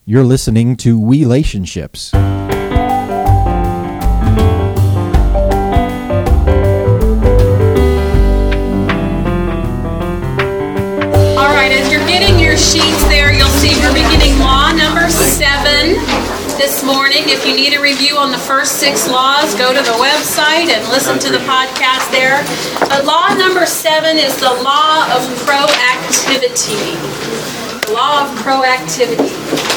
You're listening to Relationships. Sheets there, you'll see we're beginning law number 7 this morning. If you need a review on the first 6 laws, go to the website and listen to the podcast there. But law number 7 is the law of proactivity. The law of proactivity.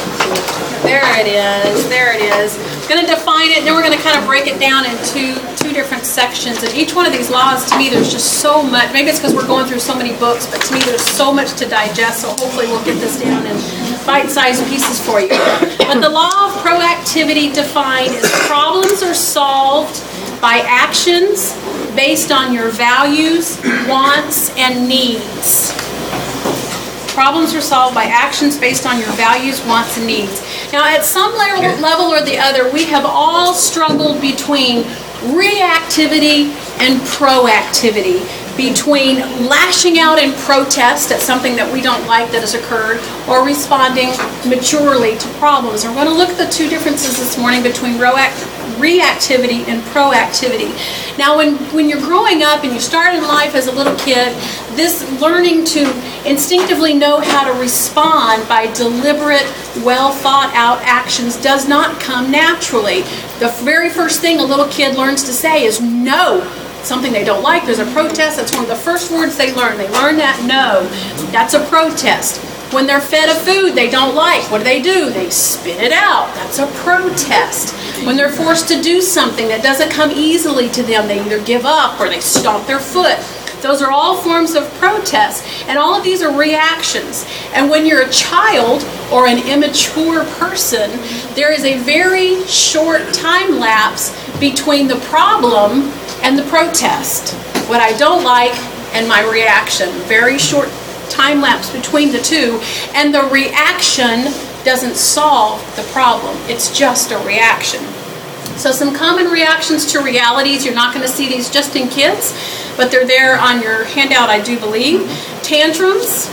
There it is. There it is. I'm going to define it, and then we're going to kind of break it down into two different sections. And each one of these laws, to me, there's just so much. Maybe it's because we're going through so many books, but to me, there's so much to digest. So hopefully we'll get this down in bite-sized pieces for you. But the law of proactivity defined is problems are solved by actions based on your values, wants, and needs. Problems are solved by actions based on your values, wants, and needs. Now, at some level or the other, we have all struggled between reactivity and proactivity, between lashing out in protest at something that we don't like that has occurred, or responding maturely to problems. And we're going to look at the two differences this morning between reactivity and proactivity. Now, when you're growing up and you start in life as a little kid, this learning to instinctively know how to respond by deliberate, well-thought-out actions does not come naturally. The very first thing a little kid learns to say is no. Something they don't like, there's a protest, that's one of the first words they learn. They learn that no. That's a protest. When they're fed a food they don't like, what do? They spit it out. That's a protest. When they're forced to do something that doesn't come easily to them, they either give up or they stomp their foot. Those are all forms of protest, and all of these are reactions. And when you're a child or an immature person, there is a very short time lapse between the problem and the protest. What I don't like and my reaction. Very short time lapse between the two, and the reaction doesn't solve the problem. It's just a reaction. So some common reactions to realities, you're not going to see these just in kids, but they're there on your handout, I do believe. Tantrums,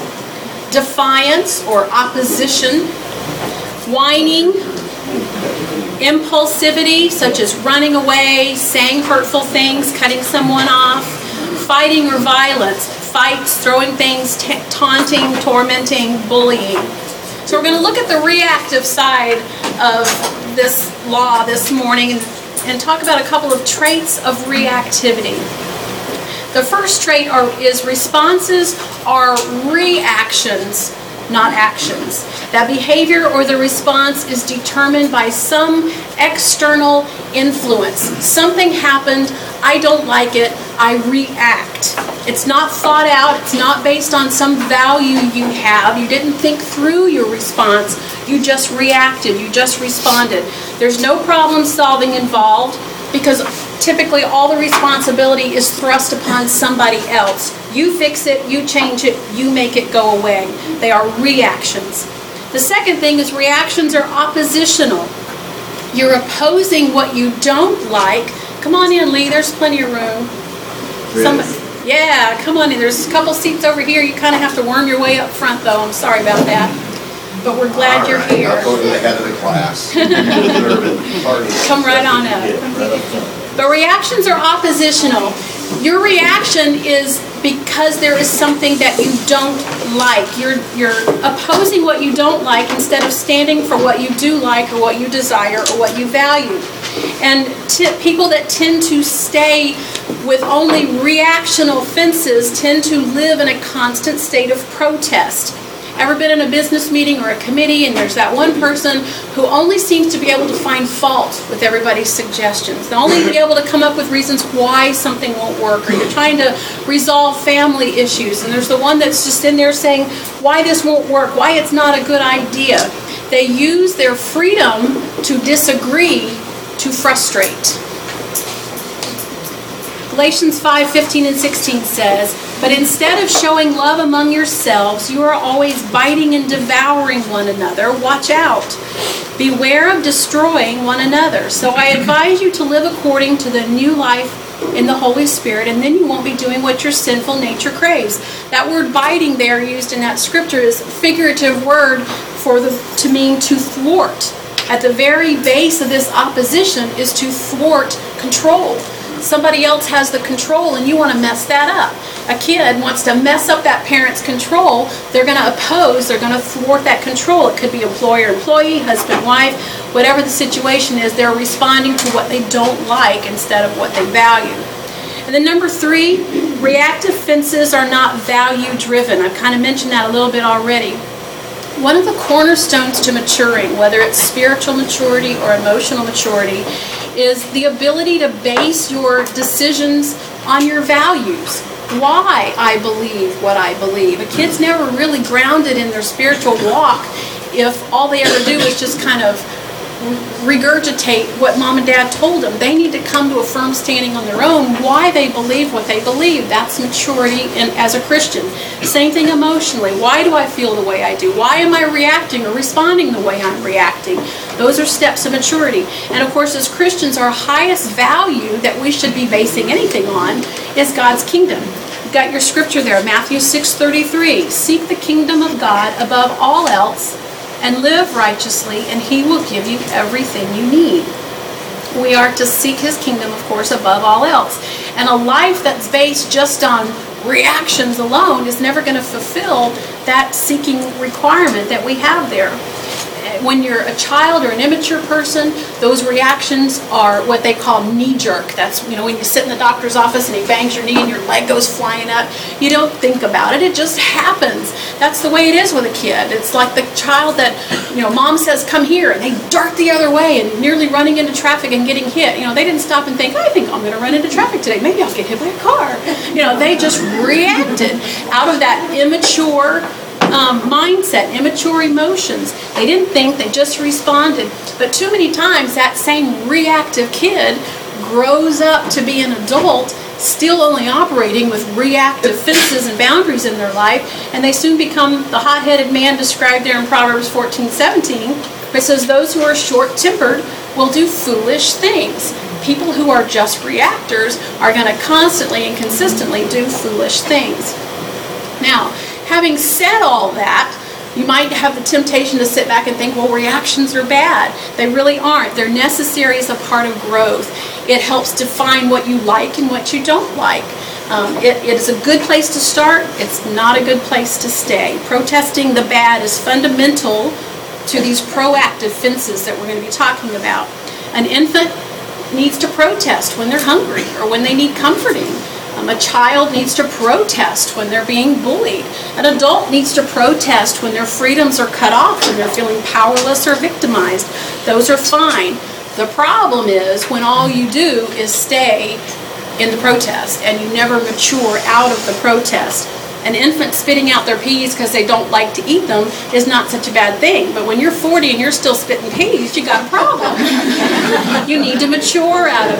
defiance or opposition, whining, impulsivity, such as running away, saying hurtful things, cutting someone off, fighting or violence, fights, throwing things, taunting, tormenting, bullying. So we're going to look at the reactive side of this law this morning and talk about a couple of traits of reactivity. The first trait is responses are reactions, not actions. That behavior or the response is determined by some external influence. Something happened, I don't like it, I react. It's not thought out, it's not based on some value you have. You didn't think through your response, you just reacted, you just responded. There's no problem solving involved because typically all the responsibility is thrust upon somebody else. You fix it, you change it, you make it go away. They are reactions. The second thing is reactions are oppositional. You're opposing what you don't like. Come on in, Lee, there's plenty of room. Somebody, yeah, come on in. There's a couple seats over here. You kind of have to worm your way up front, though. I'm sorry about that. But we're glad you're here. I'll go to the head of the class. Come right on up. But reactions are oppositional. Your reaction is because there is something that you don't like. You're opposing what you don't like instead of standing for what you do like or what you desire or what you value. And people that tend to stay with only reactional fences tend to live in a constant state of protest. Ever been in a business meeting or a committee and there's that one person who only seems to be able to find fault with everybody's suggestions? They'll only be able to come up with reasons why something won't work, or you're trying to resolve family issues and there's the one that's just in there saying why this won't work, why it's not a good idea. They use their freedom to disagree to frustrate. Galatians 5:15 and 16 says, "But instead of showing love among yourselves, you are always biting and devouring one another. Watch out. Beware of destroying one another. So I advise you to live according to the new life in the Holy Spirit, and then you won't be doing what your sinful nature craves." That word biting there used in that scripture is a figurative word to mean to thwart. At the very base of this opposition is to thwart control. Somebody else has the control and you want to mess that up. A kid wants to mess up that parent's control. They're going to oppose, they're going to thwart that control. It could be employer-employee, husband-wife, whatever the situation is, they're responding to what they don't like instead of what they value. And then number 3, reactive fences are not value-driven. I've kind of mentioned that a little bit already. One of the cornerstones to maturing, whether it's spiritual maturity or emotional maturity, is the ability to base your decisions on your values. Why I believe what I believe. A kid's never really grounded in their spiritual walk if all they ever do is just kind of regurgitate what mom and dad told them. They need to come to a firm standing on their own why they believe what they believe. That's maturity as a Christian. Same thing emotionally. Why do I feel the way I do? Why am I reacting or responding the way I'm reacting? Those are steps of maturity. And of course, as Christians, our highest value that we should be basing anything on is God's kingdom. You've got your scripture there, Matthew 6:33. Seek the kingdom of God above all else and live righteously, and he will give you everything you need. We are to seek his kingdom, of course, above all else. And a life that's based just on reactions alone is never going to fulfill that seeking requirement that we have there. When you're a child or an immature person, those reactions are what they call knee-jerk. That's, when you sit in the doctor's office and he bangs your knee and your leg goes flying up. You don't think about it. It just happens. That's the way it is with a kid. It's like the child that, mom says, come here, and they dart the other way and nearly running into traffic and getting hit. They didn't stop and think, I think I'm going to run into traffic today. Maybe I'll get hit by a car. They just reacted out of that immature mindset, immature emotions. They didn't think, they just responded. But too many times that same reactive kid grows up to be an adult, still only operating with reactive fences and boundaries in their life, and they soon become the hot-headed man described there in Proverbs 14:17, where it says, those who are short-tempered will do foolish things. People who are just reactors are going to constantly and consistently do foolish things. Now, having said all that, you might have the temptation to sit back and think, well, reactions are bad. They really aren't. They're necessary as a part of growth. It helps define what you like and what you don't like. It is a good place to start. It's not a good place to stay. Protesting the bad is fundamental to these proactive fences that we're going to be talking about. An infant needs to protest when they're hungry or when they need comforting. A child needs to protest when they're being bullied. An adult needs to protest when their freedoms are cut off and they're feeling powerless or victimized. Those are fine. The problem is when all you do is stay in the protest and you never mature out of the protest. An infant spitting out their peas because they don't like to eat them is not such a bad thing. But when you're 40 and you're still spitting peas, you got a problem. You need to mature out of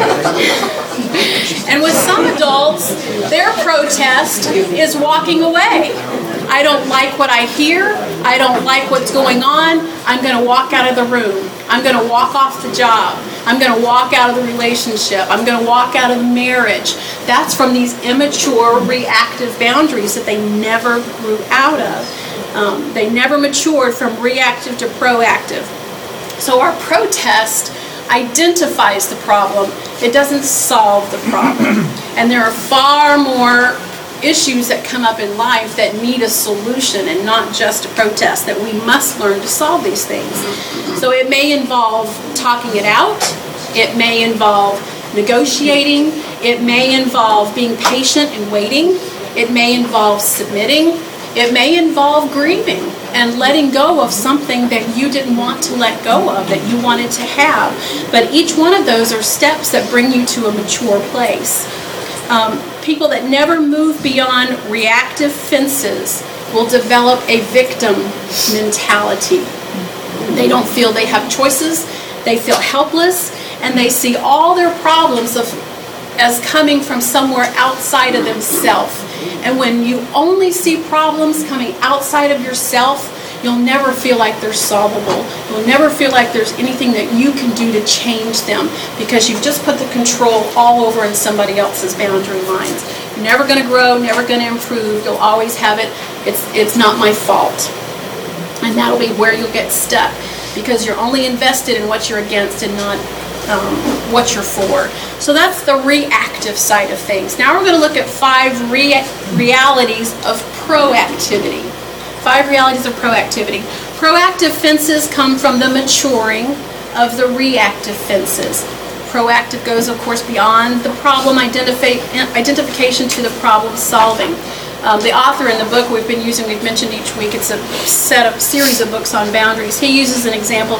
that. And with some adults, their protest is walking away. I don't like what I hear. I don't like what's going on. I'm going to walk out of the room. I'm going to walk off the job. I'm going to walk out of the relationship. I'm going to walk out of the marriage. That's from these immature, reactive boundaries that they never grew out of. They never matured from reactive to proactive. So our protest identifies the problem. It doesn't solve the problem. And there are far more issues that come up in life that need a solution and not just a protest, that we must learn to solve these things. So it may involve talking it out. It may involve negotiating. It may involve being patient and waiting. It may involve submitting. It may involve grieving and letting go of something that you didn't want to let go of, that you wanted to have. But each one of those are steps that bring you to a mature place. People that never move beyond reactive fences will develop a victim mentality. They don't feel they have choices. They feel helpless, and they see all their problems as coming from somewhere outside of themselves. And when you only see problems coming outside of yourself, you'll never feel like they're solvable. You'll never feel like there's anything that you can do to change them because you've just put the control all over in somebody else's boundary lines. You're never going to grow, never going to improve. You'll always have it. It's not my fault. And that'll be where you'll get stuck, because you're only invested in what you're against and not what you're for. So that's the reactive side of things. Now we're going to look at 5 realities of proactivity. 5 realities of proactivity. Proactive fences come from the maturing of the reactive fences. Proactive goes, of course, beyond the problem identification to the problem solving. The author in the book we've mentioned each week, it's a series of books on boundaries. He uses an example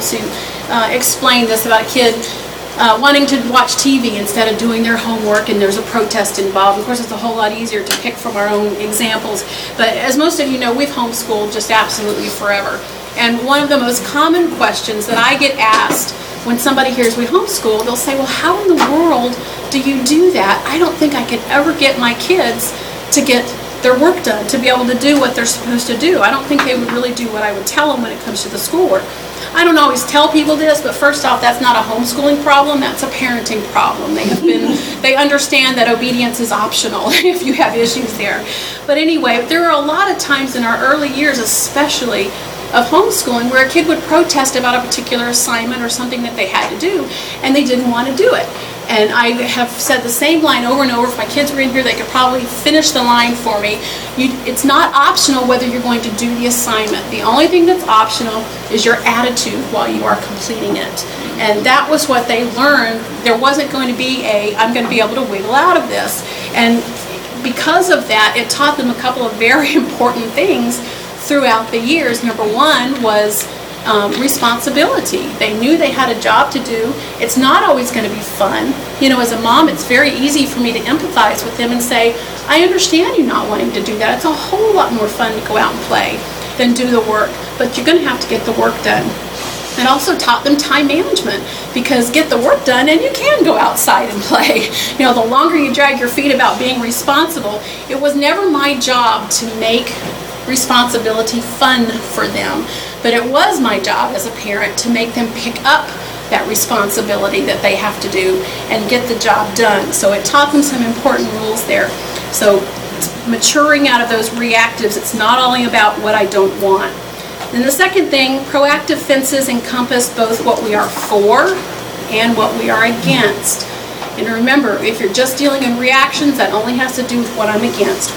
to explain this about a kid wanting to watch TV instead of doing their homework, and there's a protest involved. Of course, it's a whole lot easier to pick from our own examples, but as most of you know, we've homeschooled just absolutely forever. And one of the most common questions that I get asked when somebody hears we homeschool, they'll say, well, how in the world do you do that? I don't think I could ever get my kids to get their work done, to be able to do what they're supposed to do. I don't think they would really do what I would tell them when it comes to the schoolwork. I don't always tell people this, but first off, that's not a homeschooling problem, that's a parenting problem. They understand that obedience is optional if you have issues there. But anyway, there are a lot of times in our early years, especially of homeschooling, where a kid would protest about a particular assignment or something that they had to do, and they didn't want to do it. And I have said the same line over and over. If my kids were in here, they could probably finish the line for me. It's not optional whether you're going to do the assignment. The only thing that's optional is your attitude while you are completing it. And that was what they learned. There wasn't going to be I'm going to be able to wiggle out of this. And because of that, it taught them a couple of very important things throughout the years. Number one was responsibility. They knew they had a job to do. It's not always going to be fun. You know, as a mom, it's very easy for me to empathize with them and say, I understand you not wanting to do that. It's a whole lot more fun to go out and play than do the work, but you're going to have to get the work done. It also taught them time management, because get the work done and you can go outside and play. You know, the longer you drag your feet about being responsible, it was never my job to make responsibility fun for them, but it was my job as a parent to make them pick up that responsibility that they have to do and get the job done. So it taught them some important rules there. So maturing out of those reactives, it's not only about what I don't want. Then the second thing, proactive fences encompass both what we are for and what we are against. And remember, if you're just dealing in reactions, that only has to do with what I'm against.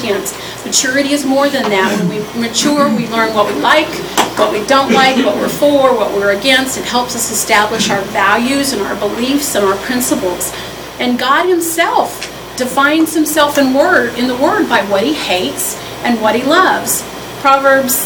Maturity is more than that. When we mature, we learn what we like, what we don't like, what we're for, what we're against. It helps us establish our values and our beliefs and our principles. And God Himself defines Himself in the Word by what He hates and what He loves. Proverbs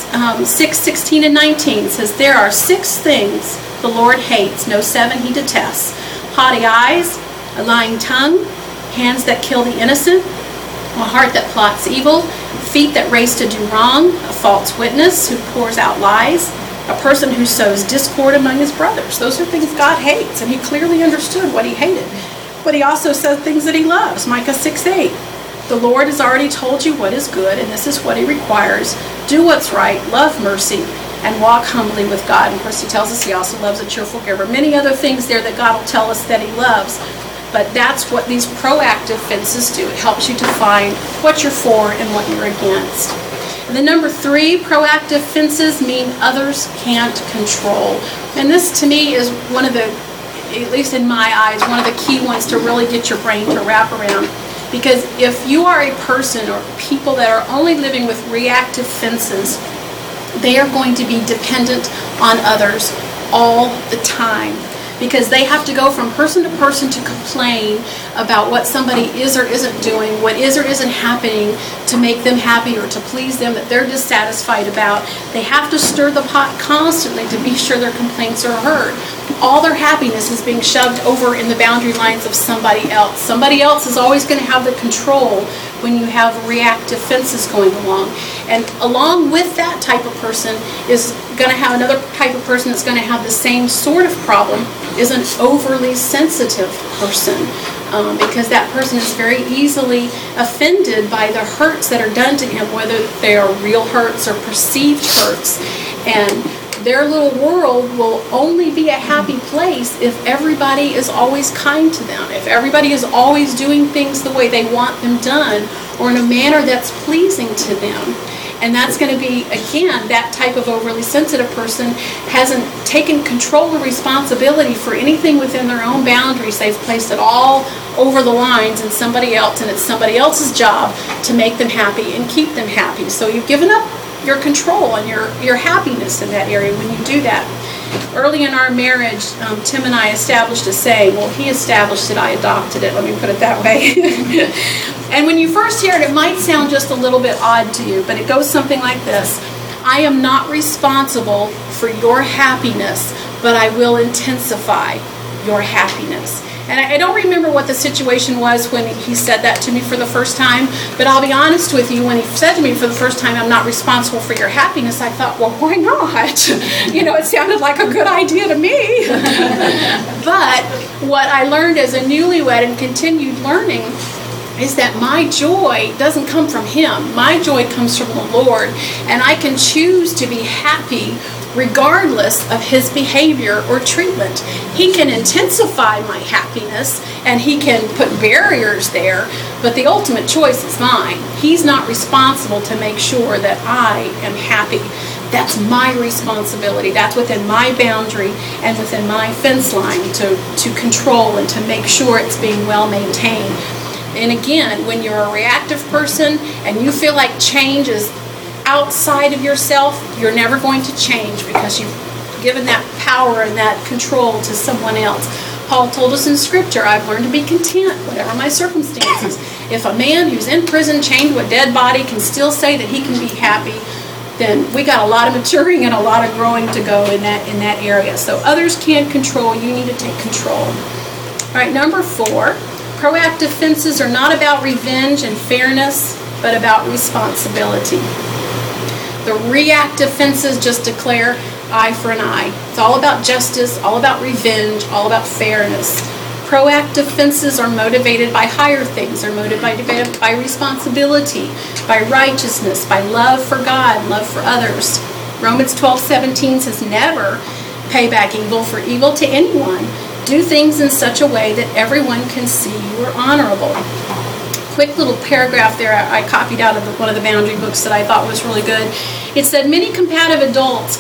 6:16 and 19 says, there are 6 things the Lord hates, no 7 He detests: haughty eyes, a lying tongue, hands that kill the innocent, a heart that plots evil, feet that race to do wrong, a false witness who pours out lies, a person who sows discord among his brothers. Those are things God hates, and He clearly understood what He hated. But He also says things that He loves. Micah 6:8. The Lord has already told you what is good, and this is what He requires. Do what's right, love mercy, and walk humbly with God. And of course, He tells us He also loves a cheerful giver. Many other things there that God will tell us that He loves. But that's what these proactive fences do. It helps you to find what you're for and what you're against. And then number 3, proactive fences mean others can't control. And this to me is one of the, at least in my eyes, one of the key ones to really get your brain to wrap around. Because if you are a person or people that are only living with reactive fences, they are going to be dependent on others all the time. Because they have to go from person to person to complain about what somebody is or isn't doing, what is or isn't happening to make them happy or to please them that they're dissatisfied about. They have to stir the pot constantly to be sure their complaints are heard. All their happiness is being shoved over in the boundary lines of somebody else. Somebody else is always going to have the control when you have reactive fences going along. And along with that type of person is going to have another type of person that's going to have the same sort of problem, is an overly sensitive person. Because that person is very easily offended by the hurts that are done to him, whether they are real hurts or perceived hurts. And their little world will only be a happy place if everybody is always kind to them, if everybody is always doing things the way they want them done or in a manner that's pleasing to them. And that's going to be, again, that type of overly sensitive person hasn't taken control or responsibility for anything within their own boundaries. They've placed it all over the lines in somebody else, and it's somebody else's job to make them happy and keep them happy. So you've given up your control and your happiness in that area when you do that. Early in our marriage, Tim and I established a saying. Well, he established it, I adopted it, let me put it that way. And when you first hear it, it might sound just a little bit odd to you, but it goes something like this. I am not responsible for your happiness, but I will intensify your happiness. And I don't remember what the situation was when he said that to me for the first time, but I'll be honest with you, when he said to me for the first time, I'm not responsible for your happiness, I thought, well, why not? You know, it sounded like a good idea to me. But what I learned as a newlywed and continued learning is that my joy doesn't come from him. My joy comes from the Lord, and I can choose to be happy regardless of his behavior or treatment. He can intensify my happiness and he can put barriers there, but the ultimate choice is mine. He's not responsible to make sure that I am happy. That's my responsibility. That's within my boundary and within my fence line to control and to make sure it's being well maintained. And again, when you're a reactive person and you feel like change is outside of yourself, you're never going to change because you've given that power and that control to someone else. Paul told us in Scripture, I've learned to be content, whatever my circumstances. If a man who's in prison chained to a dead body can still say that he can be happy, then we got a lot of maturing and a lot of growing to go in that area. So others can't control, you need to take control. All right, number 4, proactive fences are not about revenge and fairness, but about responsibility. The reactive fences just declare eye for an eye. It's all about justice, all about revenge, all about fairness. Proactive fences are motivated by higher things. They're motivated by responsibility, by righteousness, by love for God, love for others. Romans 12:17 says, never pay back evil for evil to anyone. Do things in such a way that everyone can see you are honorable. Quick little paragraph there I copied out of one of the boundary books that I thought was really good. It said, many combative adults,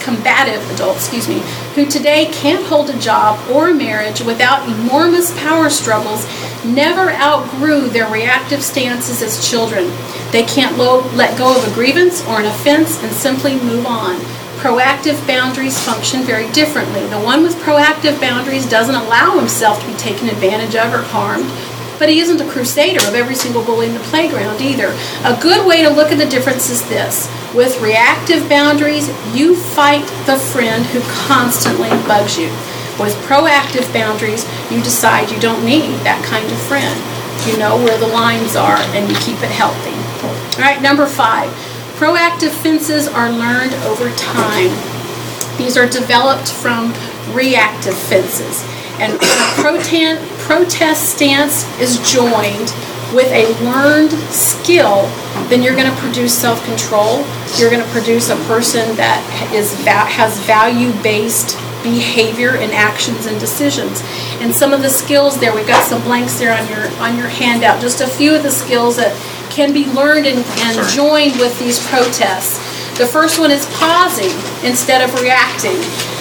who today can't hold a job or a marriage without enormous power struggles, never outgrew their reactive stances as children. They can't let go of a grievance or an offense and simply move on. Proactive boundaries function very differently. The one with proactive boundaries doesn't allow himself to be taken advantage of or harmed. But he isn't a crusader of every single bully in the playground either. A good way to look at the difference is this. With reactive boundaries, you fight the friend who constantly bugs you. With proactive boundaries, you decide you don't need that kind of friend. You know where the lines are and you keep it healthy. All right, number 5. Proactive fences are learned over time. These are developed from reactive fences. And a protest stance is joined with a learned skill, then you're going to produce self-control. You're going to produce a person that has value-based behavior and actions and decisions. And some of the skills there, we've got some blanks there on your handout, just a few of the skills that can be learned and joined with these protests. The first one is pausing instead of reacting.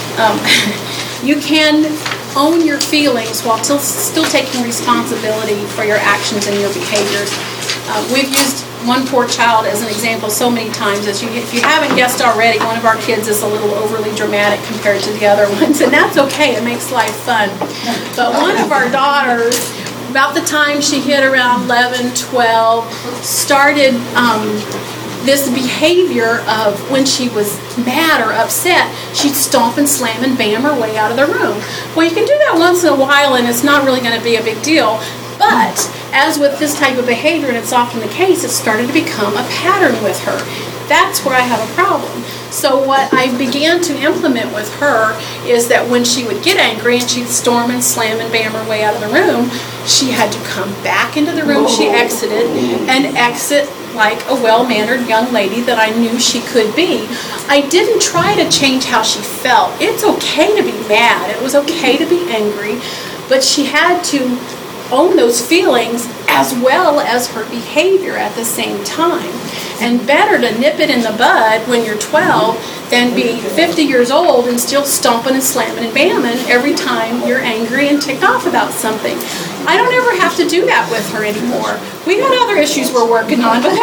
You can own your feelings while still taking responsibility for your actions and your behaviors. We've used one poor child as an example so many times. If you haven't guessed already, one of our kids is a little overly dramatic compared to the other ones, and that's okay. It makes life fun. But one of our daughters, about the time she hit around 11, 12, started this behavior of when she was mad or upset, she'd stomp and slam and bam her way out of the room. Well, you can do that once in a while and it's not really going to be a big deal. But as with this type of behavior, and it's often the case, it started to become a pattern with her. That's where I have a problem. So what I began to implement with her is that when she would get angry and she'd storm and slam and bam her way out of the room, she had to come back into the room she exited and exit like a well-mannered young lady that I knew she could be. I didn't try to change how she felt. It's okay to be mad. It was okay to be angry, but she had to own those feelings as well as her behavior at the same time. And better to nip it in the bud when you're 12 than be 50 years old and still stomping and slamming and bamming every time you're angry and ticked off about something. I don't ever have to do that with her anymore. We got other issues we're working on, but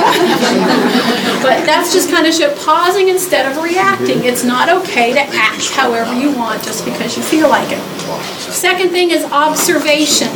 that's just kind of pausing instead of reacting. It's not okay to act however you want just because you feel like it. Second thing is observation.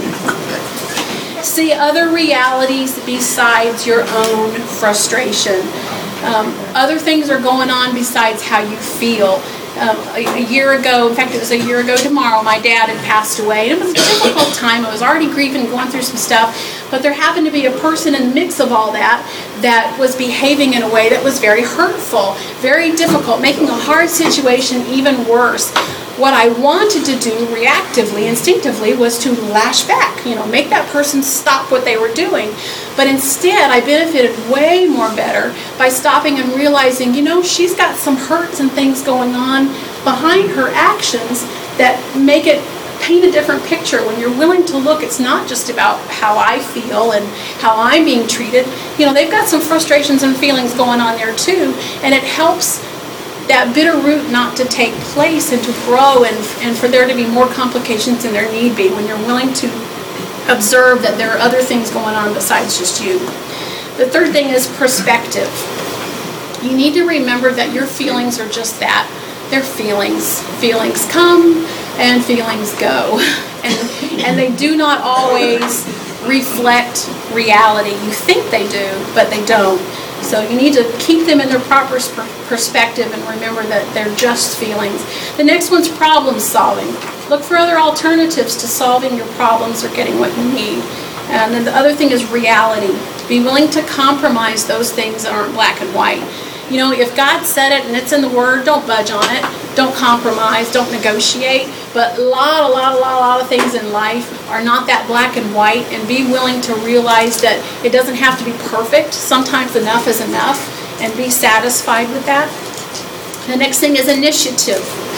See other realities besides your own frustration. Other things are going on besides how you feel. A year ago, in fact it was a year ago tomorrow, my dad had passed away. And it was a difficult time. I was already grieving, going through some stuff, but there happened to be a person in the mix of all that was behaving in a way that was very hurtful, very difficult, making a hard situation even worse. What I wanted to do reactively, instinctively, was to lash back, make that person stop what they were doing. But instead, I benefited way more better by stopping and realizing, she's got some hurts and things going on behind her actions that make it paint a different picture. When you're willing to look, it's not just about how I feel and how I'm being treated. They've got some frustrations and feelings going on there too, and it helps that bitter root not to take place and to grow and for there to be more complications than there need be when you're willing to observe that there are other things going on besides just you. The third thing is perspective. You need to remember that your feelings are just that. They're feelings. Feelings come and feelings go. And they do not always reflect reality. You think they do, but they don't. So you need to keep them in their proper perspective and remember that they're just feelings. The next one's problem solving. Look for other alternatives to solving your problems or getting what you need. And then the other thing is reality. Be willing to compromise those things that aren't black and white. If God said it and it's in the Word, don't budge on it. Don't compromise. Don't negotiate. But a lot of things in life are not that black and white, and be willing to realize that it doesn't have to be perfect. Sometimes enough is enough, and be satisfied with that. The next thing is initiative.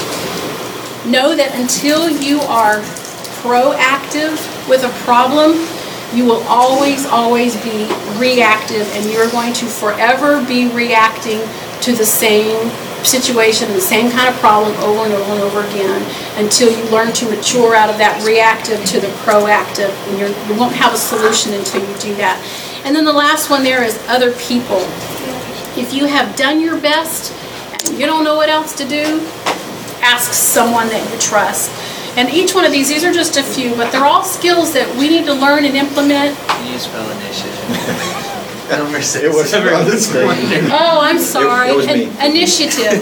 Know that until you are proactive with a problem, you will always be reactive, and you're going to forever be reacting to the same situation and the same kind of problem over and over and over again until you learn to mature out of that reactive to the proactive. And you won't have a solution until you do that. And then the last one there is other people. If you have done your best and you don't know what else to do, ask someone that you trust. And each one of these are just a few, but they're all skills that we need to learn and implement. Can you spell initiative? Number 6. It was this morning. Oh, I'm sorry. It was me. Initiative.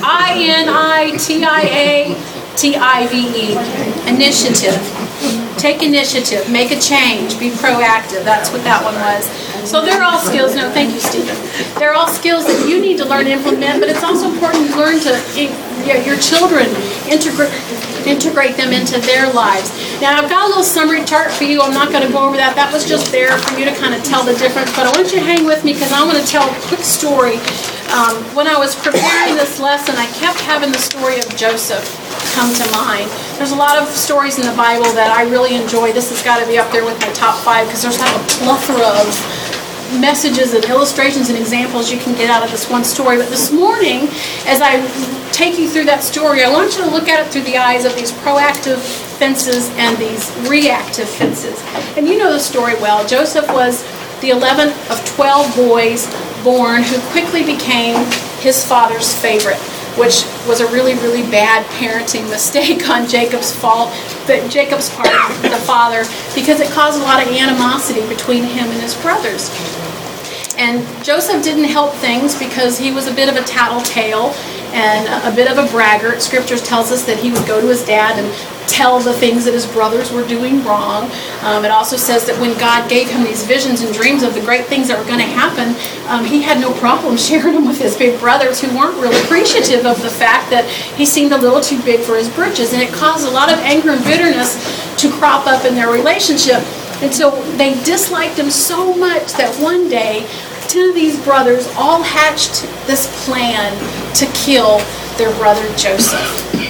INITIATIVE. Initiative. Take initiative. Make a change. Be proactive. That's what that one was. So they're all skills. No, thank you, Stephen. They're all skills that you need to learn and implement, but it's also important to learn to your children integrate them into their lives. Now, I've got a little summary chart for you. I'm not going to go over that. That was just there for you to kind of tell the difference, but I want you to hang with me because I want to tell a quick story. When I was preparing this lesson, I kept having the story of Joseph come to mind. There's a lot of stories in the Bible that I really enjoy. This has got to be up there with my top 5 because there's like a plethora of messages and illustrations and examples you can get out of this one story. But this morning, as I take you through that story, I want you to look at it through the eyes of these proactive fences and these reactive fences. And you know the story well. Joseph was the 11th of 12 boys born who quickly became his father's favorite, which was a really, really bad parenting mistake on Jacob's part, the father, because it caused a lot of animosity between him and his brothers. And Joseph didn't help things because he was a bit of a tattletale and a bit of a braggart. Scripture tells us that he would go to his dad and tell the things that his brothers were doing wrong. It also says that when God gave him these visions and dreams of the great things that were going to happen, he had no problem sharing them with his big brothers who weren't really appreciative of the fact that he seemed a little too big for his britches. And it caused a lot of anger and bitterness to crop up in their relationship. And so they disliked him so much that one day, 10 of these brothers all hatched this plan to kill their brother Joseph.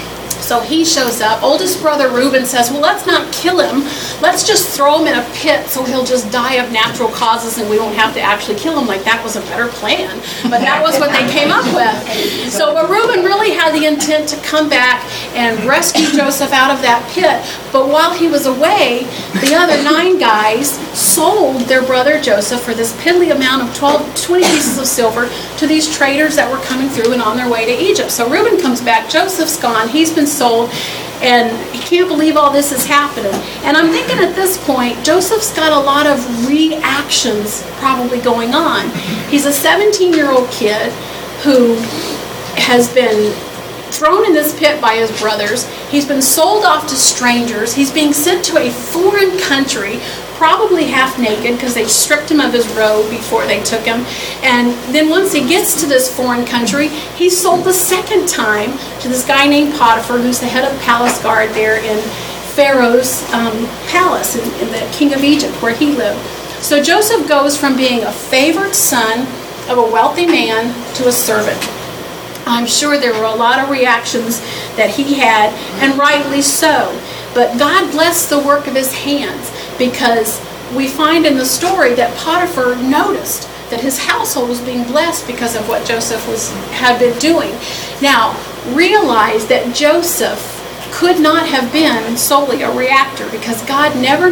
So he shows up. Oldest brother Reuben says, well, let's not kill him. Let's just throw him in a pit so he'll just die of natural causes and we won't have to actually kill him. Like, that was a better plan. But that was what they came up with. So but Reuben really had the intent to come back and rescue Joseph out of that pit. But while he was away, the other 9 guys sold their brother Joseph for this piddly amount of 20 pieces of silver to these traders that were coming through and on their way to Egypt. So Reuben comes back. Joseph's gone. He's been sold, and he can't believe all this is happening. And I'm thinking at this point, Joseph's got a lot of reactions probably going on. He's a 17-year-old kid who has been thrown in this pit by his brothers. He's been sold off to strangers. He's being sent to a foreign country, probably half naked because they stripped him of his robe before they took him. And then once he gets to this foreign country, he's sold the second time to this guy named Potiphar, who's the head of the palace guard there in Pharaoh's palace, in the king of Egypt, where he lived. So Joseph goes from being a favored son of a wealthy man to a servant. I'm sure there were a lot of reactions that he had, and rightly so. But God blessed the work of his hands, because we find in the story that Potiphar noticed that his household was being blessed because of what Joseph had been doing. Now, realize that Joseph could not have been solely a reactor, because God never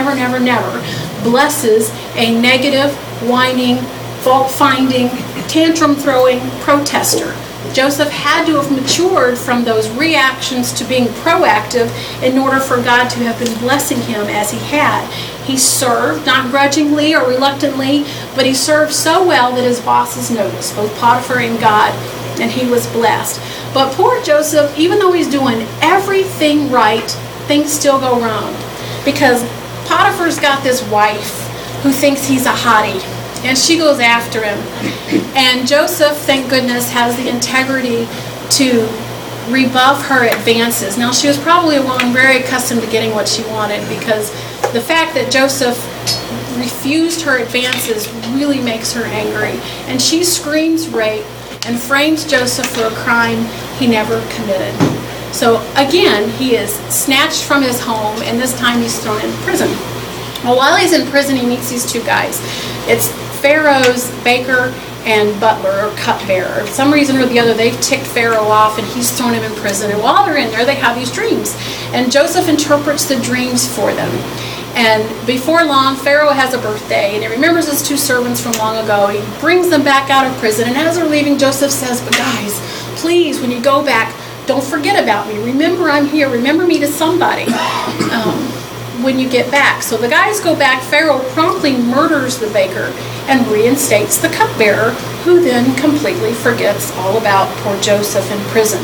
blesses a negative, whining, fault-finding, tantrum-throwing protester. Joseph had to have matured from those reactions to being proactive in order for God to have been blessing him as he had. He served, not grudgingly or reluctantly, but he served so well that his bosses noticed, both Potiphar and God, and he was blessed. But poor Joseph, even though he's doing everything right, things still go wrong. Because Potiphar's got this wife who thinks he's a hottie, and she goes after him. And Joseph, thank goodness, has the integrity to rebuff her advances. Now, she was probably a woman very accustomed to getting what she wanted, because the fact that Joseph refused her advances really makes her angry. And she screams rape and frames Joseph for a crime he never committed. So again, he is snatched from his home, and this time he's thrown in prison. Well, while he's in prison, he meets these 2 guys. It's Pharaoh's baker and butler, or cupbearer. For some reason or the other, they've ticked Pharaoh off, and he's thrown him in prison. And while they're in there, they have these dreams. And Joseph interprets the dreams for them. And before long, Pharaoh has a birthday, and he remembers his 2 servants from long ago. He brings them back out of prison, and as they're leaving, Joseph says, but guys, please, when you go back, don't forget about me. Remember I'm here. Remember me to somebody when you get back. So the guys go back. Pharaoh promptly murders the baker and reinstates the cupbearer, who then completely forgets all about poor Joseph in prison.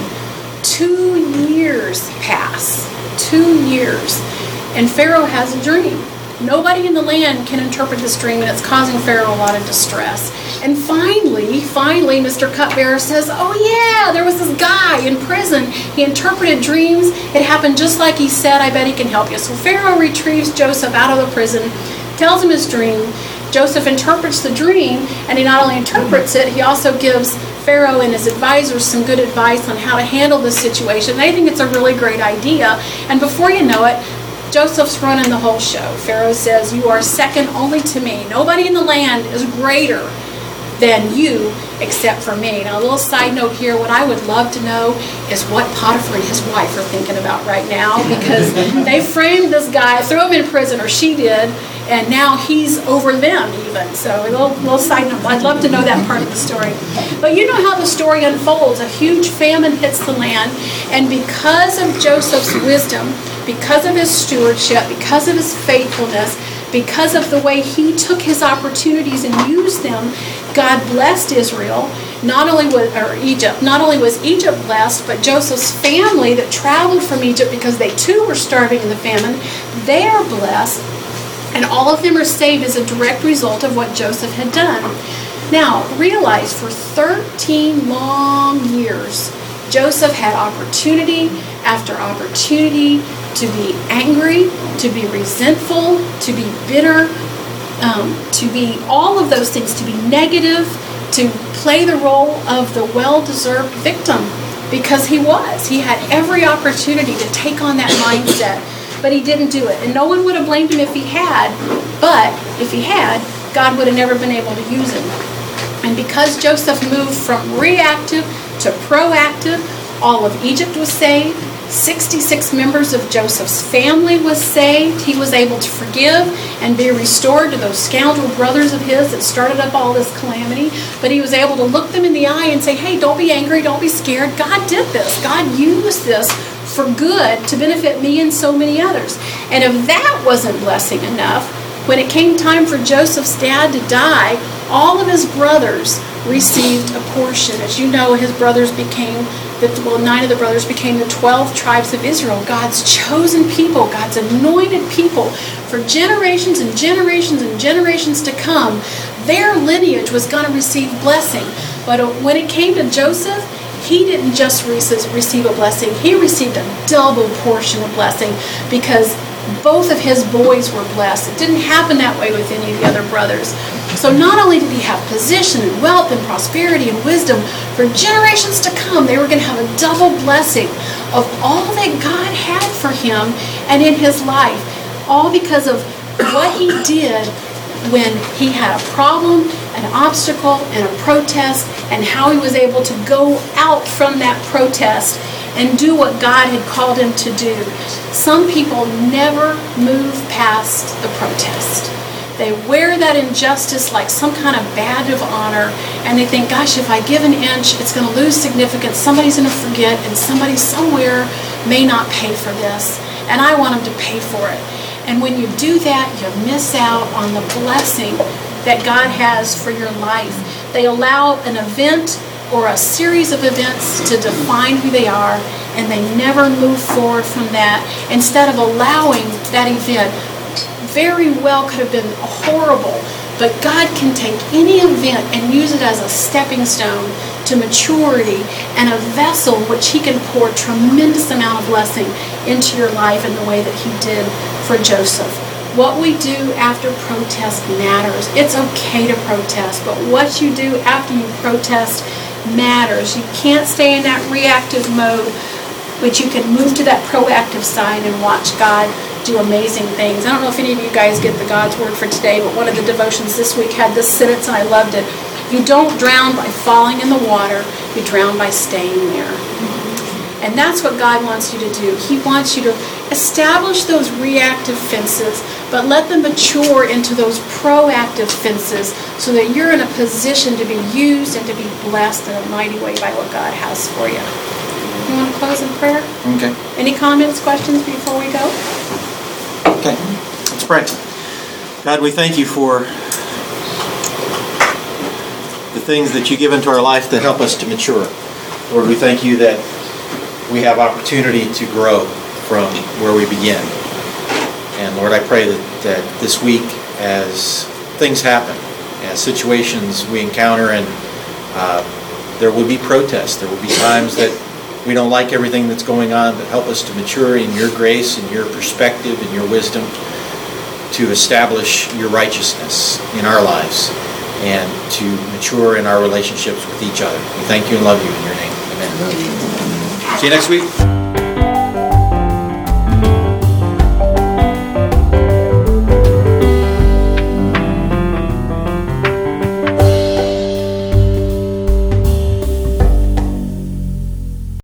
2 years pass. 2 years. And Pharaoh has a dream. Nobody in the land can interpret this dream, and it's causing Pharaoh a lot of distress. And finally, Mr. Cupbearer says, oh yeah, there was this guy in prison. He interpreted dreams. It happened just like he said. I bet he can help you. So Pharaoh retrieves Joseph out of the prison, tells him his dream. Joseph interprets the dream, and he not only interprets it, he also gives Pharaoh and his advisors some good advice on how to handle this situation. They think it's a really great idea. And before you know it, Joseph's running the whole show. Pharaoh says, you are second only to me. Nobody in the land is greater than you except for me. Now, a little side note here, what I would love to know is what Potiphar and his wife are thinking about right now, because they framed this guy, threw him in prison, or she did, and now he's over them even. So a little side note, I'd love to know that part of the story. But you know how the story unfolds. A huge famine hits the land, and because of Joseph's wisdom, because of his stewardship, because of his faithfulness, because of the way he took his opportunities and used them, God blessed Israel. Egypt. Not only was Egypt blessed, but Joseph's family that traveled from Egypt, because they too were starving in the famine, they are blessed. And all of them are saved as a direct result of what Joseph had done. Now, realize for 13 long years, Joseph had opportunity after opportunity to be angry, to be resentful, to be bitter, to be all of those things, to be negative, to play the role of the well-deserved victim. because he had every opportunity to take on that mindset, but he didn't do it. And no one would have blamed him if he had, but if he had, God would have never been able to use him. And because Joseph moved from reactive to proactive, all of Egypt was saved. 66 members of Joseph's family was saved. He was able to forgive and be restored to those scoundrel brothers of his that started up all this calamity. But he was able to look them in the eye and say, hey, don't be angry, don't be scared. God did this. God used this for good to benefit me and so many others. And if that wasn't blessing enough, when it came time for Joseph's dad to die, all of his brothers received a portion. As you know, his brothers became 9 of the brothers became the 12 tribes of Israel, God's chosen people, God's anointed people for generations and generations and generations to come. Their lineage was going to receive blessing. But when it came to Joseph, he didn't just receive a blessing, he received a double portion of blessing because both of his boys were blessed. It didn't happen that way with any of the other brothers. So not only did he have position and wealth and prosperity and wisdom, for generations to come, they were going to have a double blessing of all that God had for him and in his life. All because of what he did when he had a problem, an obstacle, and a protest, and how he was able to go out from that protest and do what God had called him to do. Some people never move past the protest. They wear that injustice like some kind of badge of honor, and they think, gosh, if I give an inch, it's going to lose significance. Somebody's going to forget, and somebody somewhere may not pay for this, and I want them to pay for it. And when you do that, you miss out on the blessing that God has for your life. They allow an event or a series of events to define who they are, and they never move forward from that. Instead of allowing that event, very well could have been horrible, but God can take any event and use it as a stepping stone to maturity and a vessel which he can pour tremendous amount of blessing into your life in the way that he did for Joseph. What we do after protest matters. It's okay to protest, but what you do after you protest matters. You can't stay in that reactive mode, but you can move to that proactive side and watch God do amazing things. I don't know if any of you guys get the God's Word for today, but one of the devotions this week had this sentence, and I loved it. You don't drown by falling in the water, you drown by staying there. And that's what God wants you to do. He wants you to establish those reactive fences, but let them mature into those proactive fences so that you're in a position to be used and to be blessed in a mighty way by what God has for you. You want to close in prayer? Okay. Any comments, questions before we go? Okay. Let's pray. God, we thank you for the things that you give into our life that help us to mature. Lord, we thank you that we have opportunity to grow from where we begin. And Lord, I pray that this week, as things happen, as situations we encounter, and there will be protests, there will be times that we don't like everything that's going on, but help us to mature in your grace and your perspective and your wisdom to establish your righteousness in our lives and to mature in our relationships with each other. We thank you and love you in your name. Amen. See you next week.